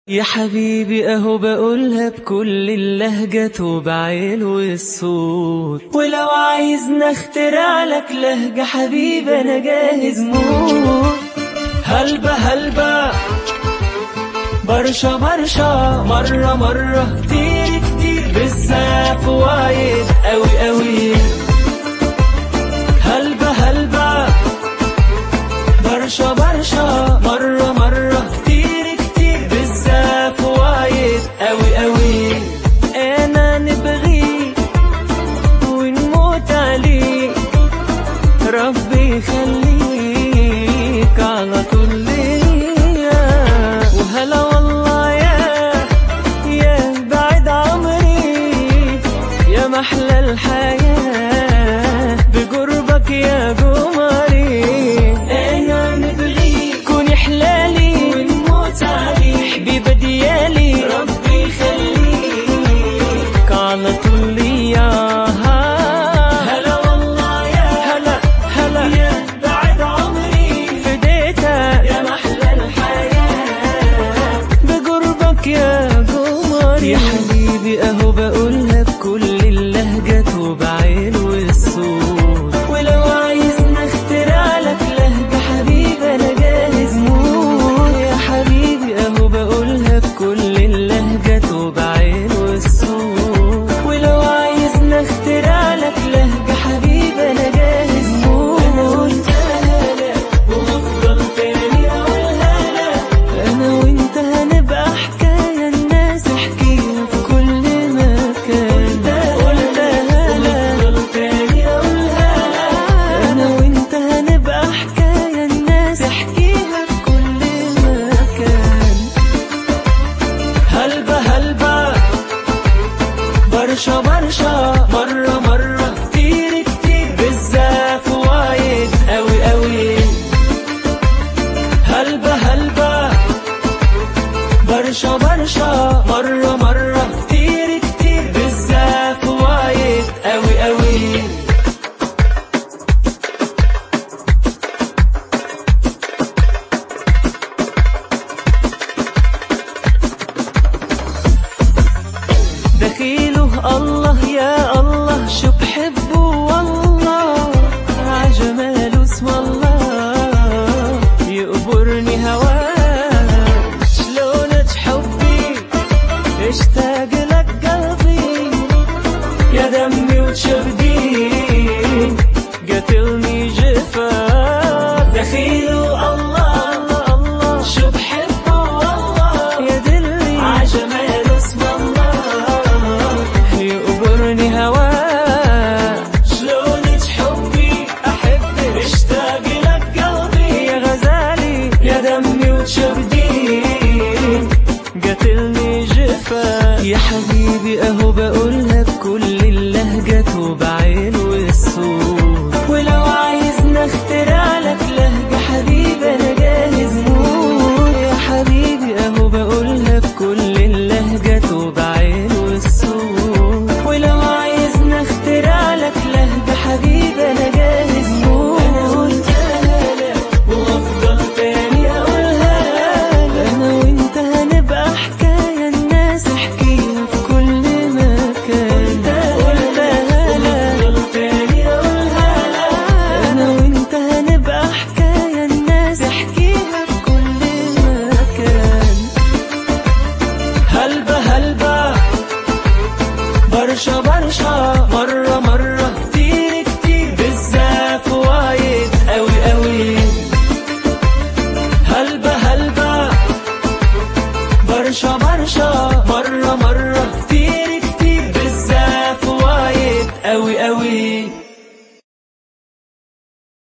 يا حبيبي اهو بقولها بكل اللهجة وبعيل والصوت، ولو عايزنا اخترع لك لهجة حبيبي انا جاهز موت. هلبة هلبة برشا برشا مرة مرة كتير كتير بالزاف وايد قوي قوي. هلبة هلبة برشا برشا مرة مرة كتير كتير بالزاف وايد قوي قوي. انا نبغي ونموت عليك، ربي يخليك على طول ليا. وهلا والله يا بعد عمري، يا محلى الحياة بقربك يا قمري. انا نبغي كوني حلالي ونموت عليك، حبيبة ديالي ربي يخليك على طول ليا. هلا والله هلا هلا يا بعد عمري، فديتك يا محلى الحياة بقربك يا قمري. يا حبيبي اهو بقولها بكل اللهجة وبعيل والصوت، ولو عايزنا اخترع لك لهجة حبيبي انا جاهز موت. يا حبيبي اهو بقولها بكل اللهجة وبعيل والصوت، ولو عايزنا اخترع لك لهجة حبيبي انا جاهز موت. انا وانت هلا وهفضل تاني اقولها لك، انا وانت هنبقى حكاية الناس تحكيها في كل مكان. قلتها لك وهفضل تاني اقولها لك، انا وانت هنبقى حكاية الناس تحكيها في كل مكان. هلبة هلبة برشا برشا مرة مرة كتير كتير بالزاف وايد قوي قوي. هلبة هلبة برشا برشا مرة مرة كتير كتير بالزاف وايد قوي قوي. دخيله